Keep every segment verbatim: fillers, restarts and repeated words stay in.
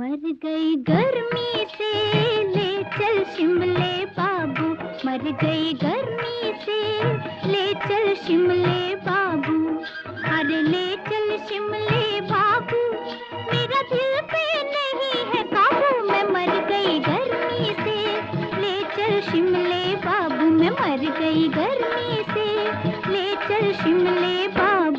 मर गई गर्मी से ले चल शिमले बाबू, मर गई गर्मी से ले चल शिमले बाबू, अरे ले चल शिमले बाबू, मेरा दिल पे नहीं है काबू। मैं मर गई गर्मी से ले चल शिमले बाबू, मैं मर गई गर्मी से ले चल शिमले बाबू।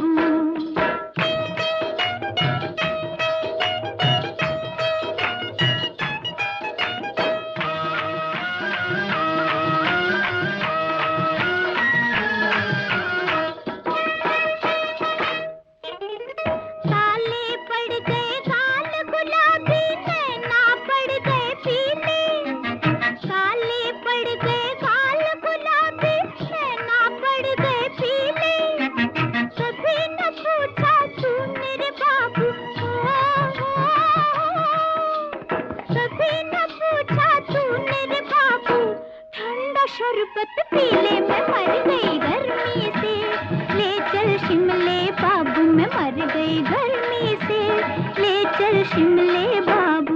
शरबत पी ले, मैं मर गई गर्मी से ले चल शिमले बाबू, मैं मर गई गर्मी से ले चल शिमले बाबू।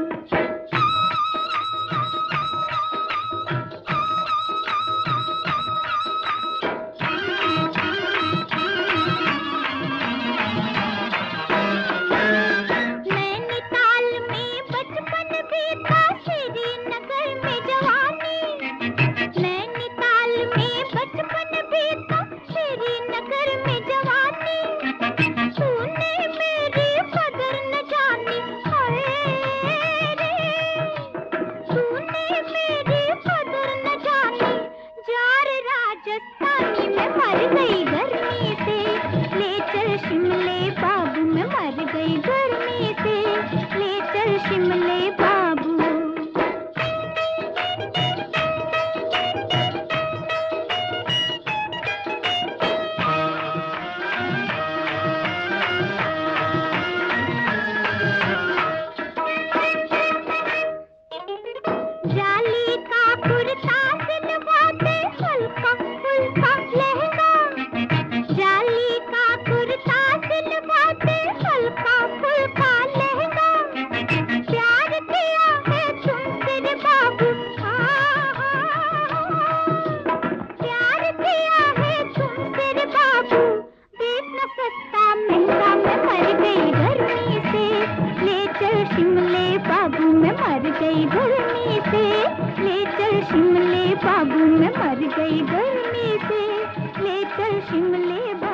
नैनीताल में बचपन बीता, श्रीनगर में जवानी, नैनीताल में बचपन बीता, श्रीनगर में जवानी, तूने मेरी कदर न जानी, हाय रे तूने मेरी कदर न जानी, जार राजस्थानी। मैं मर गई गर्मी से ले चल शिमले बाबू, मैं मर गई गर्मी से ले चल शिमले बाबू। जाली का कुर्ता सिलवाते, हल्का फुल्का लहंगा, जाली का कुर्ता सिलवाते, हल्का फुल्का लहंगा, प्यार किया है तुमसे रे बाबू, हाँ प्यार किया है तुमसे रे बाबू, देखना सस्ता महंगा। मैं मर गई गर्मी से ले चल शिमले बाबू, मैं मर गई गर्मी से ले चल शिमले बाबू, मैं मर गई गर्मी से ले चल शिमले बाबू।